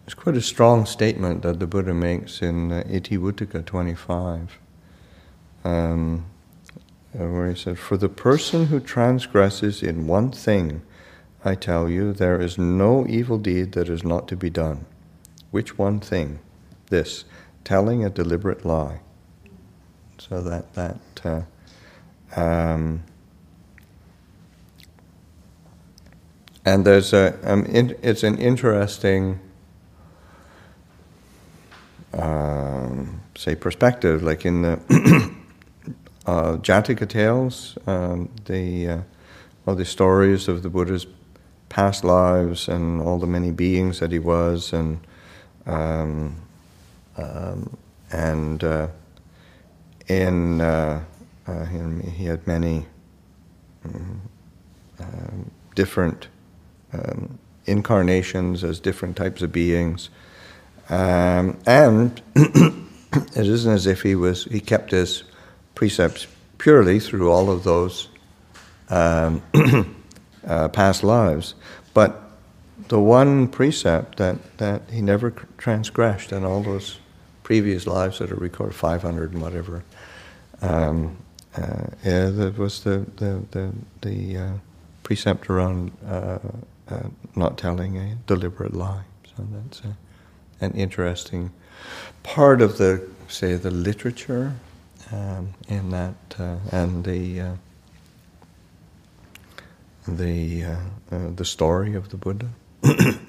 It's quite a strong statement that the Buddha makes in Itivuttaka 25, where he said, "For the person who transgresses in one thing, I tell you, there is no evil deed that is not to be done." Which one thing? This, telling a deliberate lie. So and there's it's an interesting, say, perspective. Like in the Jataka tales, all the stories of the Buddha's past lives and all the many beings that he was, and he had many different incarnations as different types of beings, and it isn't as if he kept his precepts purely through all of those past lives, but the one precept that he never transgressed in all those previous lives that are recorded, 500 and whatever, that was the precept around not telling a deliberate lie. So that's an interesting part of the literature in that, and the story of the Buddha.